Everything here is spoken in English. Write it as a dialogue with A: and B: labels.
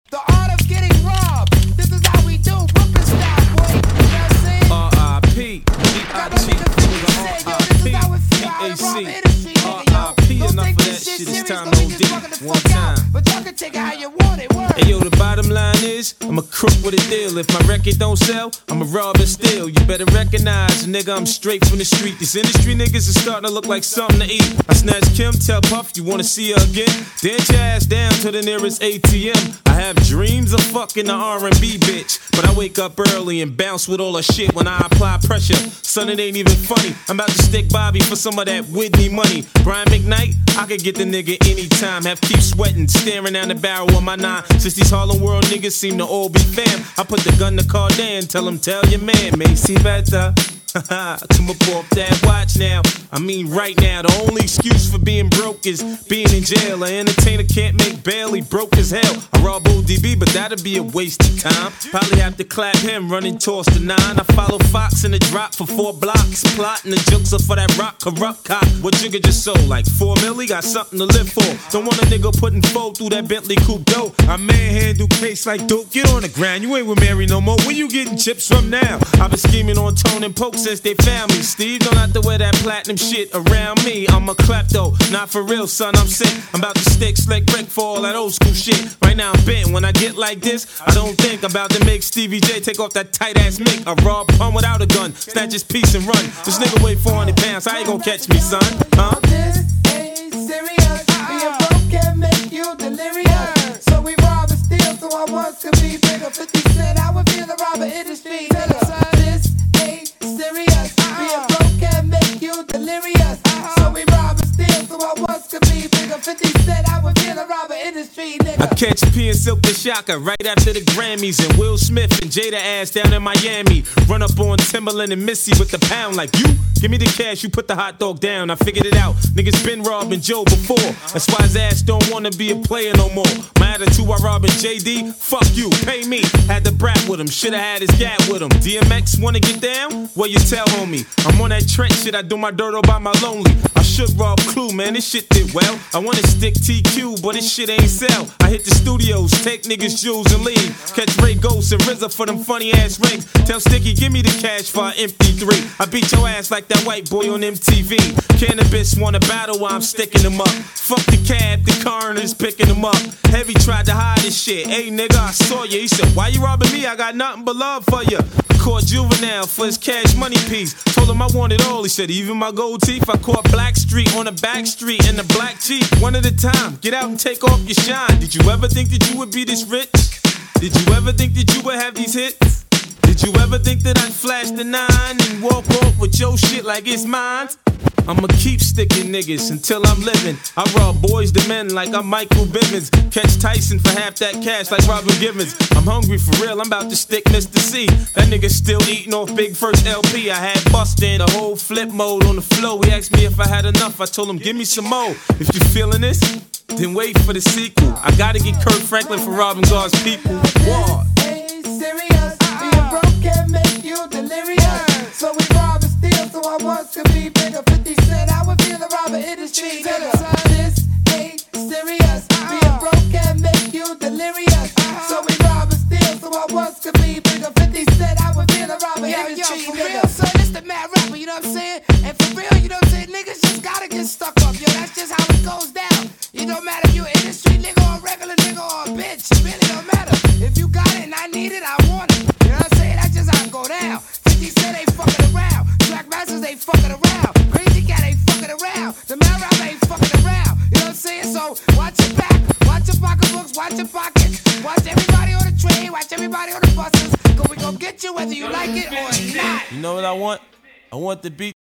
A: The art of getting robbed. This is how we do Brooklyn style, boy. You know what I'm saying?
B: R.I.P. R.I.P. Enough of that shit. It's time to OD. One time.
A: But y'all can take it how you want it. Word.
B: Hey yo, the bottom line is, I'm a crook with a deal. If my record don't sell, I'm a rob and steal. You better recognize, nigga, I'm straight from the street. These industry niggas is starting to look like something to eat. I snatch Kim, tell Puff, you wanna see her again? Dance your ass down to the nearest ATM. I have dreams of fucking the R&B bitch, but I wake up early and bounce with all her shit when I apply pressure. Son, it ain't even funny. I'm about to stick Bobby for some of that Whitney money. Brian McKnight, I could get the nigga anytime. Have keep sweating, staring down the barrel of my 9. Since these Harlem World niggas seem to all be fam, I put the gun to Cardan, tell him tell your man, Macy better. Come up off that watch now. I mean right now, the only excuse for being broke is being in jail. An entertainer can't make bail, he broke as hell. I rob ODB, but that'd be a waste of time. Probably have to clap him, running toss to 9. I follow Fox in the drop for 4 blocks. Plotting the jokes up for that rock corrupt cop. What Jigga just sold, like 4 milli, got something to live for. Don't want a nigga putting 4 through that Bentley coupe dough. I manhandle case like dope, get on the ground. You ain't with Mary no more, where you getting chips from now? I've been scheming on Tone and Poke since they found me. Steve don't have to wear that platinum shit around me. I'm a klepto, not for real, son, I'm sick. I'm about to stick Slick Rick for all that old school shit. Right now I'm bent, when I get like this, I don't think about to make Stevie J take off that tight ass mic. I rob pun without a gun, snatch his piece and run. This nigga weigh 400 pounds, how you gon' catch me, son? Huh?
A: This ain't serious. Being broke can make you delirious. So we rob and steal, so I once could be bigger. 50 Cent, I would feel the robber industry. This ain't serious. Being broke can make you delirious. So we rob and steal, so I once could be bigger. 50 Cent, I would feel the robber industry, nigga.
B: I catch P and Silk the Shocker right after the Grammys, and Will Smith and Jada ass down in Miami. Run up on Timberland and Missy with the pound like you. Give me the cash, you put the hot dog down. I figured it out. Niggas been robbing Joe before. That's why his ass don't wanna be a player no more. My attitude while robbing JD, fuck you, pay me. Had the brat with him, shoulda had his gat with him. DMX wanna get down? Well, you tell homie. I'm on that trench shit, I do my dirt all by my lonely. I should rob Clue, man, this shit did well. I wanna stick TQ, but this shit ain't sell. I hit the studios, take niggas' jewels and leave. Catch Ray Ghost and RZA for them funny ass rings. Tell Sticky, give me the cash for an MP3. I beat your ass like that white boy on MTV. Cannabis wanna battle while I'm sticking them up. Fuck the cab, the coroner's picking them up. Heavy tried to hide his shit. Hey nigga, I saw you. He said, why you robbing me? I got nothing but love for you. Caught Juvenile for his cash money piece. Told him I wanted all. He said, even my gold teeth. I caught Black Street on the back street in the black Jeep. One at a time, get out and take off your shine. Did you ever think that you would be this rich? Did you ever think that you would have these hits? Did you ever think that I'd flash the 9 and walk off with your shit like it's mine? I'ma keep sticking niggas until I'm living. I rob boys to men like I'm Michael Bivins. Catch Tyson for half that cash like Robin Givens. I'm hungry for real, I'm about to stick Mr. C. That nigga still eating off Big First LP. I had bustin' the whole flip mode on the flow. He asked me if I had enough, I told him give me some more. If you feeling this, then wait for the sequel. I gotta get Kirk Franklin for robbing God's people. War.
A: Ain't serious. Being broke can make you delirious. So we rob and steal, so I once could be bigger. 50 Cent, I would feel the robber industry, nigga. This ain't serious. Being broke can make you delirious. So we rob and steal, so I once could be bigger. 50 Cent, I would feel the robber industry, nigga. For real, son, this the mad rapper, you know what I'm saying? And for real, you know what I'm saying? Niggas just gotta get stuck up, yo. That's just how it goes down. It don't matter if you an industry nigga or a regular nigga or a bitch. It really don't matter. If you got it and I need it, I want it. You know what I'm saying? That's just how it go down. 50 Cent ain't fucking around. Track Masters ain't fucking around. Crazy Cat ain't fucking around. The man rapper ain't fucking around. You know what I'm saying? So watch your back, watch your pocketbooks, watch your pockets. Watch everybody on the train, watch everybody on the buses. Cause we gon' get you whether you like it or not.
B: You know what I want? I want the beat